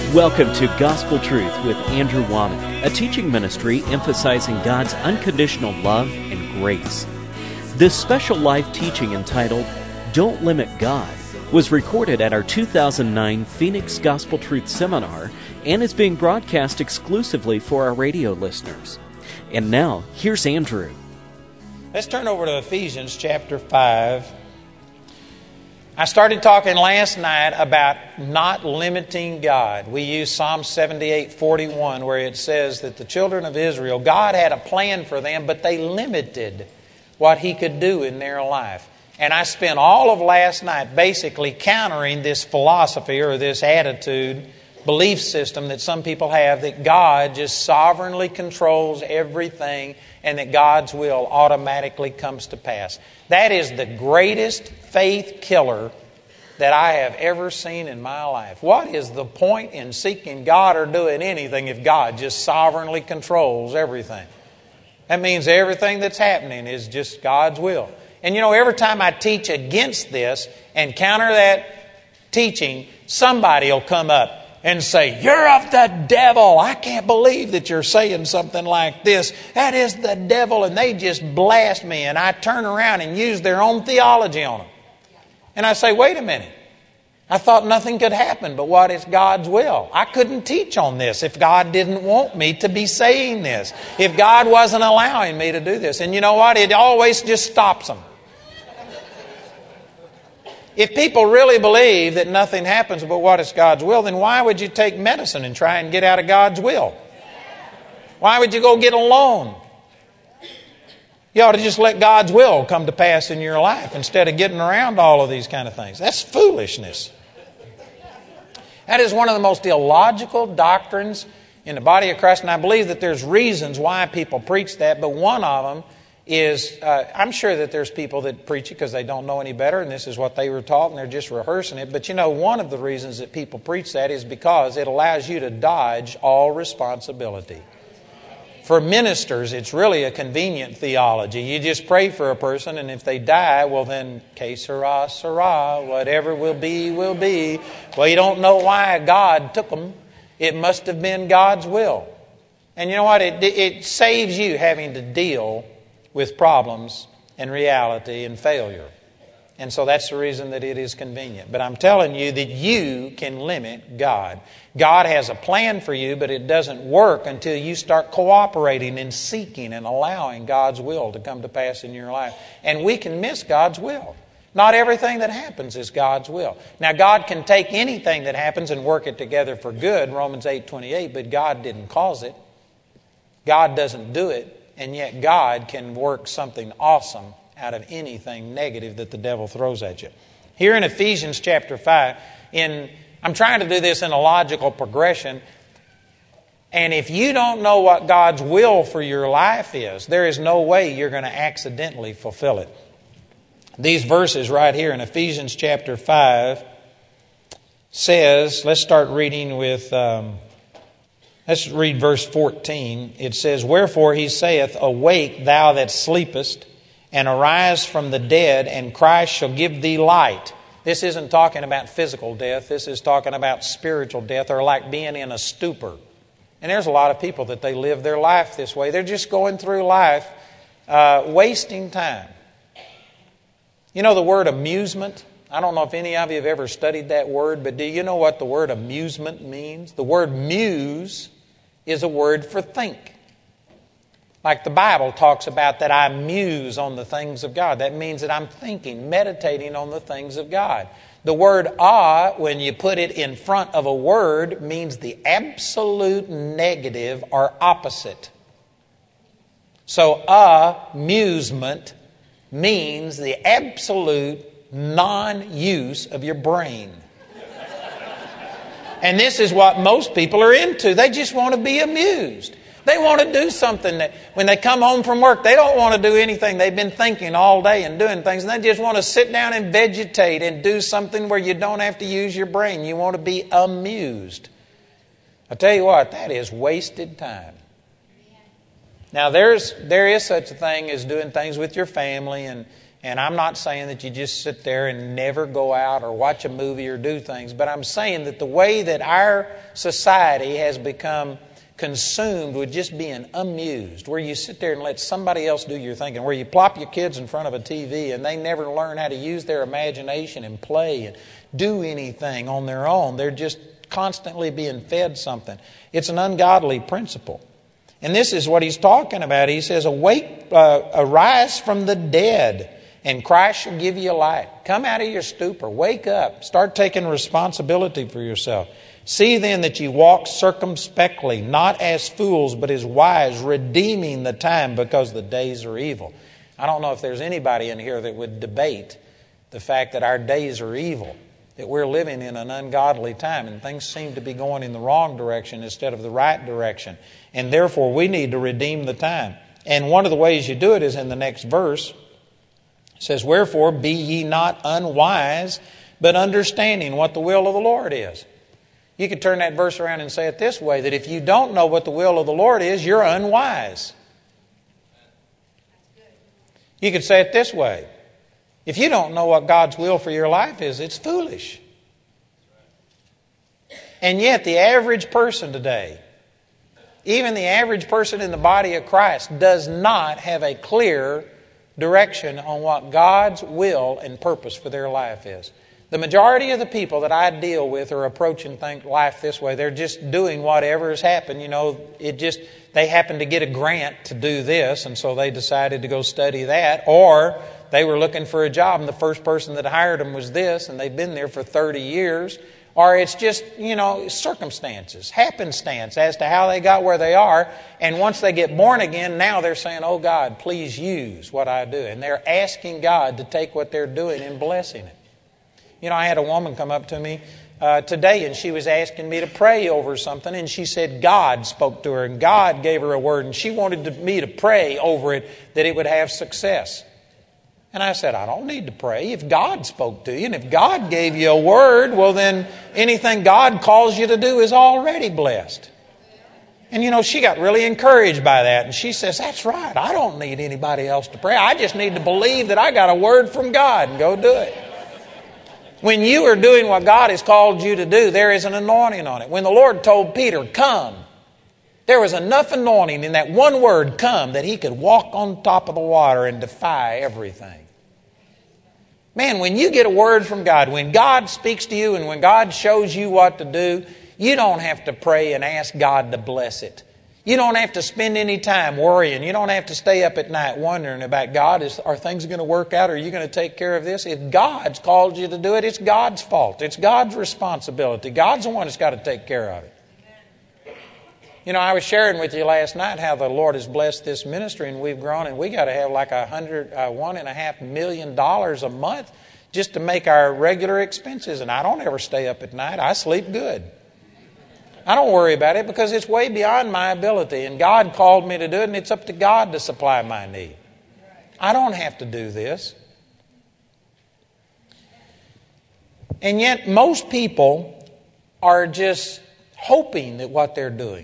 Welcome to Gospel Truth with Andrew Womack, a teaching ministry emphasizing God's unconditional love and grace. This special live teaching entitled, Don't Limit God, was recorded at our 2009 Phoenix Gospel Truth Seminar and is being broadcast exclusively for our radio listeners. And now, here's Andrew. Let's turn over to Ephesians chapter 5. I started talking last night about not limiting God. We used Psalm 78:41 where it says that the children of Israel, God had a plan for them, but they limited what He could do in their life. And I spent all of last night basically countering this philosophy or this attitude, belief system that some people have that God just sovereignly controls everything and that God's will automatically comes to pass. That is the greatest faith killer that I have ever seen in my life. What is the point in seeking God or doing anything if God just sovereignly controls everything? That means everything that's happening is just God's will. And you know, every time I teach against this and counter that teaching, somebody will come up and say, "You're of the devil. I can't believe that you're saying something like this. That is the devil." And they just blast me. And I turn around and use their own theology on them. And I say, wait a minute. I thought nothing could happen but what is God's will. I couldn't teach on this if God didn't want me to be saying this. If God wasn't allowing me to do this. And you know what? It always just stops them. If people really believe that nothing happens but what is God's will, then why would you take medicine and try and get out of God's will? Why would you go get a loan? You ought to just let God's will come to pass in your life instead of getting around all of these kind of things. That's foolishness. That is one of the most illogical doctrines in the body of Christ, and I believe that there's reasons why people preach that, but one of them is, I'm sure that there's people that preach it because they don't know any better and this is what they were taught and they're just rehearsing it. But you know, one of the reasons that people preach that is because it allows you to dodge all responsibility. For ministers, it's really a convenient theology. You just pray for a person and if they die, well then, que sera, sera, whatever will be, will be. Well, you don't know why God took them. It must have been God's will. And you know what? It saves you having to deal with problems and reality and failure. And so that's the reason that it is convenient. But I'm telling you that you can limit God. God has a plan for you, but it doesn't work until you start cooperating and seeking and allowing God's will to come to pass in your life. And we can miss God's will. Not everything that happens is God's will. Now, God can take anything that happens and work it together for good, Romans 8:28, but God didn't cause it. God doesn't do it. And yet God can work something awesome out of anything negative that the devil throws at you. Here in Ephesians chapter 5, I'm trying to do this in a logical progression. And if you don't know what God's will for your life is, there is no way you're going to accidentally fulfill it. These verses right here in Ephesians chapter 5 says, let's start reading with... Let's read verse 14. It says, "Wherefore he saith, Awake, thou that sleepest, and arise from the dead, and Christ shall give thee light." This isn't talking about physical death. This is talking about spiritual death, or like being in a stupor. And there's a lot of people that they live their life this way. They're just going through life wasting time. You know the word amusement? I don't know if any of you have ever studied that word, but do you know what the word amusement means? The word muse is a word for think. Like the Bible talks about that I muse on the things of God. That means that I'm thinking, meditating on the things of God. The word when you put it in front of a word, means the absolute negative or opposite. So amusement means the absolute non-use of your brain. And this is what most people are into. They just want to be amused. They want to do something that when they come home from work, they don't want to do anything. They've been thinking all day and doing things, and they just want to sit down and vegetate and do something where you don't have to use your brain. You want to be amused. I tell you what, that is wasted time. Now, there is such a thing as doing things with your family and And I'm not saying that you just sit there and never go out or watch a movie or do things, but I'm saying that the way that our society has become consumed with just being amused, where you sit there and let somebody else do your thinking, where you plop your kids in front of a TV and they never learn how to use their imagination and play and do anything on their own. They're just constantly being fed something. It's an ungodly principle. And this is what he's talking about. He says, arise from the dead, and Christ shall give you light. Come out of your stupor. Wake up. Start taking responsibility for yourself. See then that you walk circumspectly, not as fools, but as wise, redeeming the time, because the days are evil. I don't know if there's anybody in here that would debate the fact that our days are evil, that we're living in an ungodly time, and things seem to be going in the wrong direction instead of the right direction. And therefore, we need to redeem the time. And one of the ways you do it is in the next verse. It says, wherefore be ye not unwise, but understanding what the will of the Lord is. You could turn that verse around and say it this way, that if you don't know what the will of the Lord is, you're unwise. You could say it this way. If you don't know what God's will for your life is, it's foolish. And yet the average person today, even the average person in the body of Christ, does not have a clear direction on what God's will and purpose for their life is. The majority of the people that I deal with are approaching life this way. They're just doing whatever has happened. They happen to get a grant to do this, and so they decided to go study that. Or they were looking for a job, and the first person that hired them was this, and they've been there for 30 years. Or it's just, circumstances, happenstance as to how they got where they are. And once they get born again, now they're saying, oh God, please use what I do. And they're asking God to take what they're doing and blessing it. I had a woman come up to me today, and she was asking me to pray over something, and she said God spoke to her, and God gave her a word, and she wanted me to pray over it, that it would have success. And I said, I don't need to pray. If God spoke to you, and if God gave you a word, well then anything God calls you to do is already blessed. And she got really encouraged by that, and she says, that's right, I don't need anybody else to pray. I just need to believe that I got a word from God and go do it. When you are doing what God has called you to do, there is an anointing on it. When the Lord told Peter, come, there was enough anointing in that one word, come, that he could walk on top of the water and defy everything. Man, when you get a word from God, when God speaks to you and when God shows you what to do, you don't have to pray and ask God to bless it. You don't have to spend any time worrying. You don't have to stay up at night wondering about God. Are things going to work out? Are you going to take care of this? If God's called you to do it, it's God's fault. It's God's responsibility. God's the one that's got to take care of it. I was sharing with you last night how the Lord has blessed this ministry, and we've grown, and we got to have like $1.5 million a month just to make our regular expenses. And I don't ever stay up at night. I sleep good. I don't worry about it because it's way beyond my ability, and God called me to do it, and it's up to God to supply my need. I don't have to do this. And yet most people are just hoping that what they're doing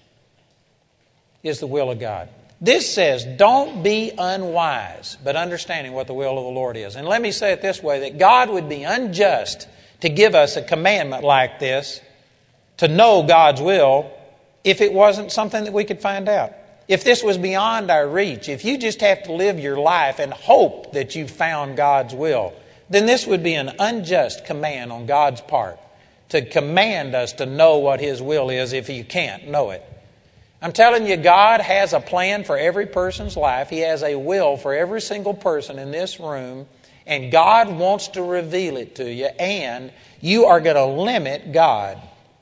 is the will of God. This says, don't be unwise, but understanding what the will of the Lord is. And let me say it this way, that God would be unjust to give us a commandment like this, to know God's will, if it wasn't something that we could find out. If this was beyond our reach, if you just have to live your life and hope that you found God's will, then this would be an unjust command on God's part to command us to know what His will is if you can't know it. I'm telling you, God has a plan for every person's life. He has a will for every single person in this room, and God wants to reveal it to you, and you are going to limit God.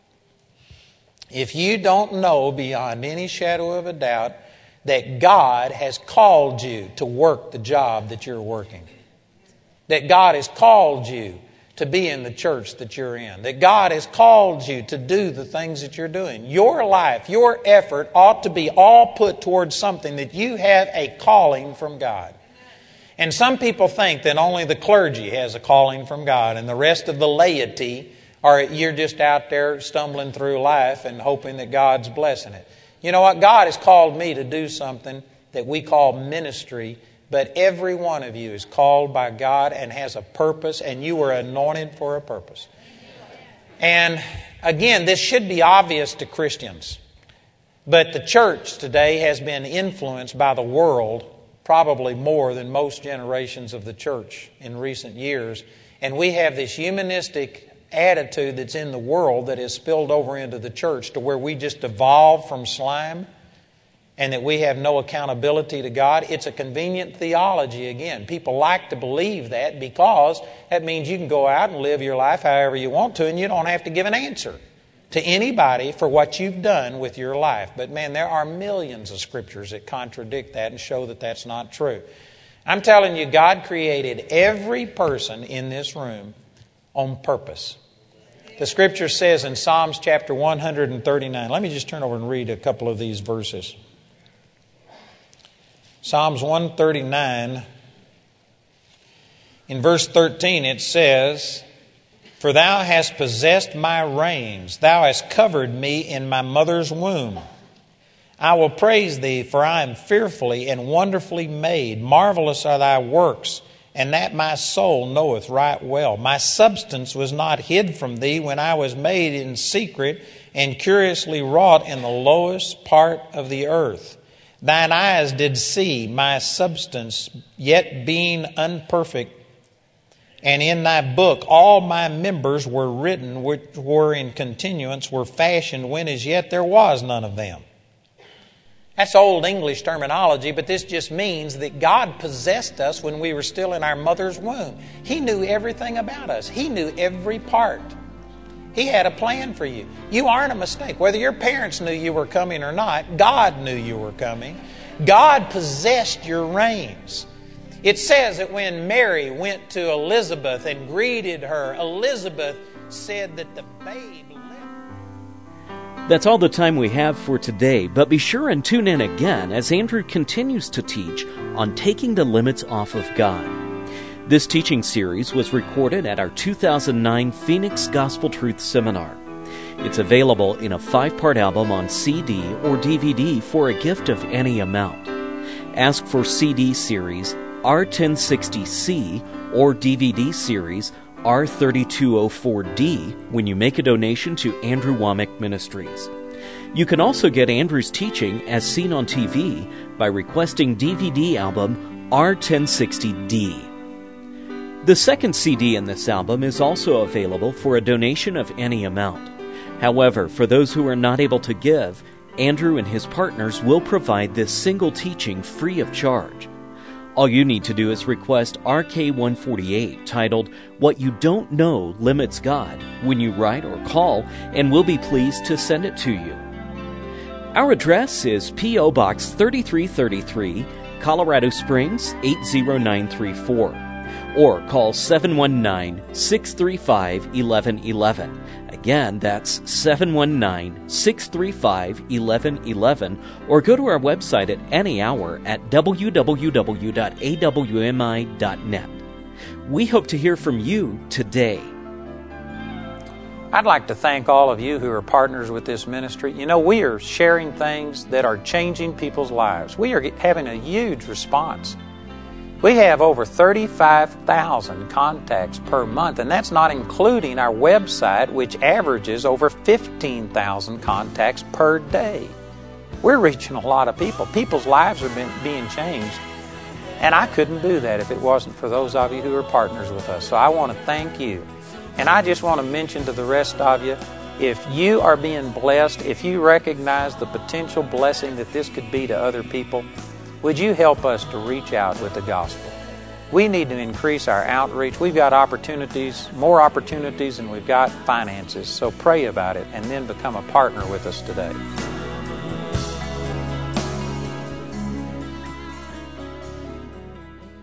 If you don't know beyond any shadow of a doubt that God has called you to work the job that you're working, that God has called you to be in the church that you're in, that God has called you to do the things that you're doing, your life, your effort ought to be all put towards something that you have a calling from God. And some people think that only the clergy has a calling from God and the rest of the laity, or you're just out there stumbling through life and hoping that God's blessing it. You know what? God has called me to do something that we call ministry But every one of you is called by God and has a purpose, and you were anointed for a purpose. And again, this should be obvious to Christians. But the church today has been influenced by the world probably more than most generations of the church in recent years. And we have this humanistic attitude that's in the world that has spilled over into the church to where we just evolve from slime and that we have no accountability to God. It's a convenient theology again. People like to believe that because that means you can go out and live your life however you want to and you don't have to give an answer to anybody for what you've done with your life. But man, there are millions of scriptures that contradict that and show that that's not true. I'm telling you, God created every person in this room on purpose. The scripture says in Psalms chapter 139, let me just turn over and read a couple of these verses. Psalms 139, in verse 13 it says, "For thou hast possessed my reins, thou hast covered me in my mother's womb. I will praise thee, for I am fearfully and wonderfully made. Marvelous are thy works, and that my soul knoweth right well. My substance was not hid from thee when I was made in secret and curiously wrought in the lowest part of the earth. Thine eyes did see my substance, yet being unperfect. And in thy book all my members were written, which were in continuance, were fashioned, when as yet there was none of them." That's old English terminology, but this just means that God possessed us when we were still in our mother's womb. He knew everything about us. He knew every part. He had a plan for you. You aren't a mistake. Whether your parents knew you were coming or not, God knew you were coming. God possessed your reins. It says that when Mary went to Elizabeth and greeted her, Elizabeth said that the babe leapt. That's all the time we have for today, but be sure and tune in again as Andrew continues to teach on taking the limits off of God. This teaching series was recorded at our 2009 Phoenix Gospel Truth Seminar. It's available in a 5-part album on CD or DVD for a gift of any amount. Ask for CD series R1060C or DVD series R3204D when you make a donation to Andrew Wommack Ministries. You can also get Andrew's teaching as seen on TV by requesting DVD album R1060D. The second CD in this album is also available for a donation of any amount. However, for those who are not able to give, Andrew and his partners will provide this single teaching free of charge. All you need to do is request RK148 titled "What You Don't Know Limits God" when you write or call, and we'll be pleased to send it to you. Our address is P.O. Box 3333, Colorado Springs 80934, or call 719-635-1111. Again, that's 719-635-1111, or go to our website at any hour at www.awmi.net. We hope to hear from you today. I'd like to thank all of you who are partners with this ministry. You know, we are sharing things that are changing people's lives. We are having a huge response. We have over 35,000 contacts per month, and that's not including our website, which averages over 15,000 contacts per day. We're reaching a lot of people. People's lives are being changed, and I couldn't do that if it wasn't for those of you who are partners with us. So I want to thank you. And I just want to mention to the rest of you, if you are being blessed, if you recognize the potential blessing that this could be to other people, would you help us to reach out with the gospel? We need to increase our outreach. We've got opportunities, more opportunities, and we've got finances. So pray about it and then become a partner with us today.